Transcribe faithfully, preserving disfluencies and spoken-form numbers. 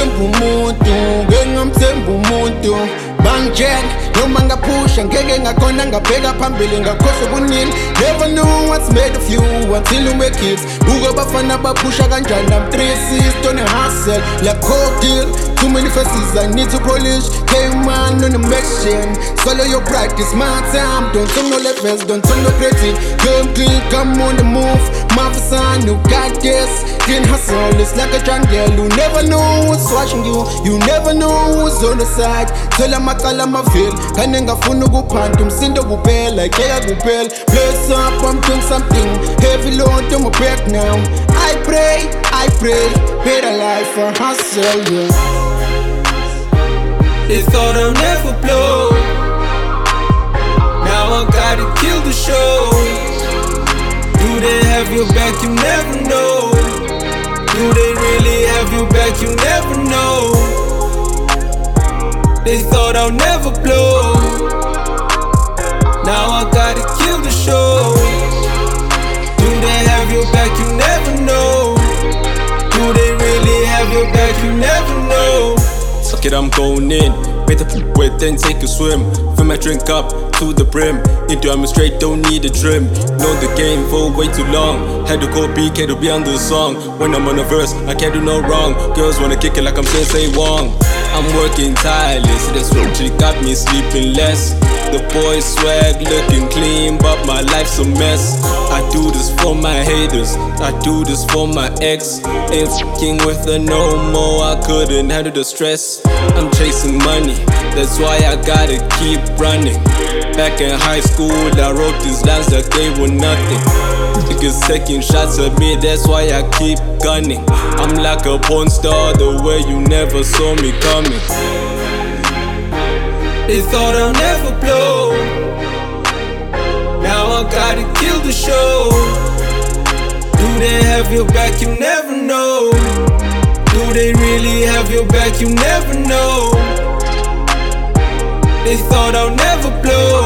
ngamthemba umuntu, ngeke ngamthemba umuntu. Bangijeng noma ngaphusha ngeke ngakhona ngabheka phambili ngakhohlwa kunini. Never know what's made of you until you make it. Buka abafana baphusha kanjani, I'm three six on a hustle like coke deal. Too many faces I need to polish. Came on on a mission. Swallow your pride, it's my time. Don't turn no levels, don't turn no crazy. Come clean, come on the move. My son, you got this. Can hustle, it's like a jungle. You never know who's watching you. You never know who's on the side. Tell them I call them a feel. Kanenga funu kupanda, umsindo kupela, kaya kupela. Bless up, I'm doing something. Heavy load to my back now. I pray, I pray. Better life for hustle, yeah. They thought I'll never blow. Now I gotta kill the show. Do they have your back? You never know. Do they really have your back? You never know. They thought I'll never blow. Now I gotta kill the show. Do they have your back? You never know. Do they really have your back? You never know. Fuck it, I'm going in. Make the wet, then take a swim. Fill my drink up to the brim. Into I'm straight, don't need a trim. Know the game for way too long. Had to go B K to be on the song. When I'm on a verse, I can't do no wrong. Girls wanna kick it like I'm Sensei Wong. I'm working tireless, that's what she got me sleeping less. The boy swag looking clean, but my life's a mess. I do this for my haters, I do this for my ex. Ain't fucking with her no more, I couldn't handle the stress. I'm chasing money, that's why I gotta keep running. Back in high school, I wrote these lines like they were nothing. Niggas taking shots at me, that's why I keep gunning. I'm like a porn star, the way you never saw me coming. They thought I'll never blow. Now I gotta kill the show. Do they have your back? You never know. Do they really have your back? You never know. They thought I'll never blow.